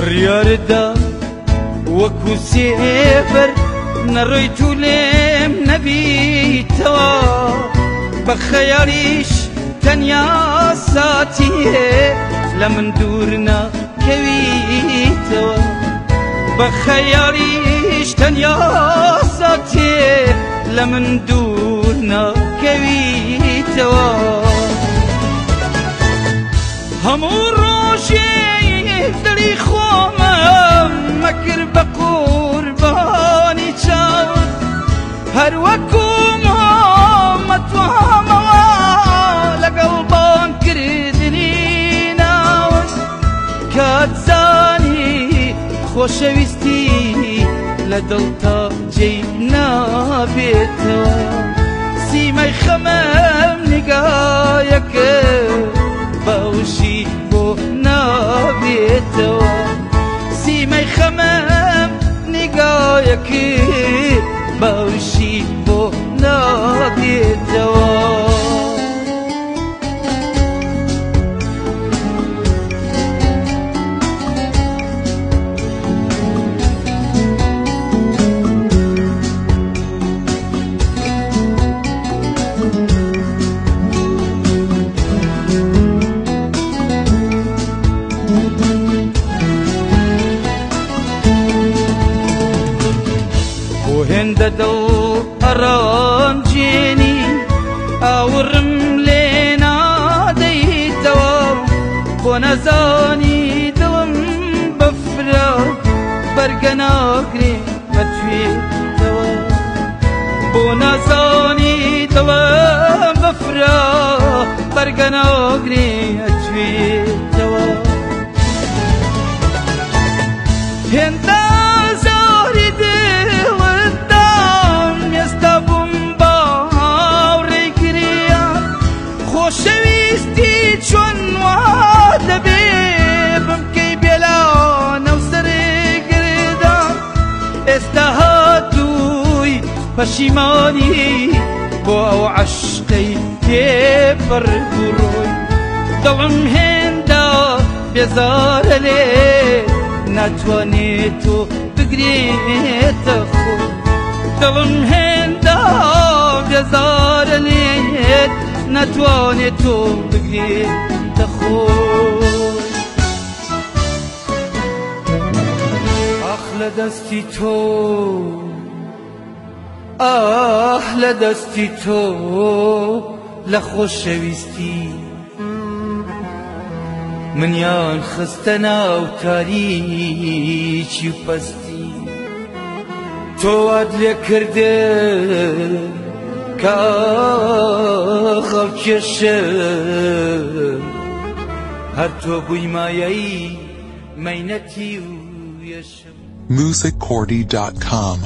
بڕیاردا وەکو سێبەر نەڕۆیت و لێم نەبیتەوە بە خەیاڵیش تەنیا ساتیێ لە من دوور ناکەویتەوە بە خەیاڵیش تەنیا ساتیێ لە من دوور ناکەویتەوە هەموو ڕۆژێک دڵی خۆمم مەکرد بە قوربانی چاوت هەر وەکو مەتوامەوە لەگەڵ بانکردنی ناوت کاتزانی خۆشەویستی لە دڵتا جێی نابێتەوە سیمەی خەمەم نیگایەکرد باوشی بۆ نابێتەوە سیمەی خەمەم نیگایەکرد باوشی بۆ نابێتەوە هێندە دڵ ئەڕانجێنی ئاورم لێ نادەیتەوە بۆ نەزانی دڵم بەفرە بەرگە ناگرێ بەتوێتەوە بۆ نەزانی دڵم بەفرە بەرگە ناگرێ ئەتوێتەوە هێندە زاری خۆشەویستی چۆن وا دەبێ بمکەی بێلانە و سەرگردان ئێستا هاتووی پەشیمانی بۆ ئەو عەشقەی تێپەڕد و ڕۆی دڵم هێندە بێزارە لێت ناتوانێت و بگرێتە خۆی دڵم هێندە بێزارە لێت ناتوانێت تۆ بگرێتە خۆی ئاخ لە دەستی تۆ ئاخ لە دەستی تۆ لە خۆشەویستی منیان خستە ناو تاریکی و پەستی تۆ وات لێ کردە کاخەڵ کێشم هەر تۆ بووی مایەی مەینەتی و یەشم musiccordy.com